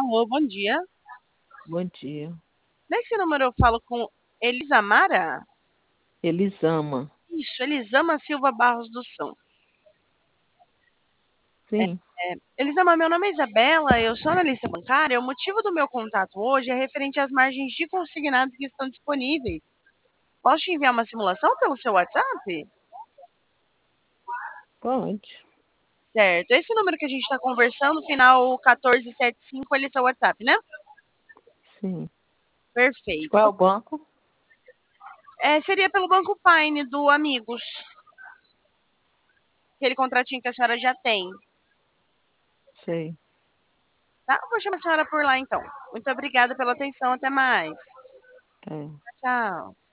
Alô, bom dia. Bom dia. Nesse número eu falo com Elisamara? Elisama. Isso, Elisama Silva Barros do Santos. Sim. Elisama, meu nome é Isabela, eu sou analista bancária. O motivo do meu contato hoje é referente às margens de consignados que estão disponíveis. Posso te enviar uma simulação pelo seu WhatsApp? Pode. Certo. Esse número que a gente está conversando, final 1475, ele é seu WhatsApp, né? Sim. De qual é Perfeito. o banco? Seria pelo Banco Paine do Amigos, aquele contratinho que a senhora já tem. Sei. Tá? Eu vou chamar a senhora por lá então. Muito obrigada pela atenção. Até mais. É. Tchau.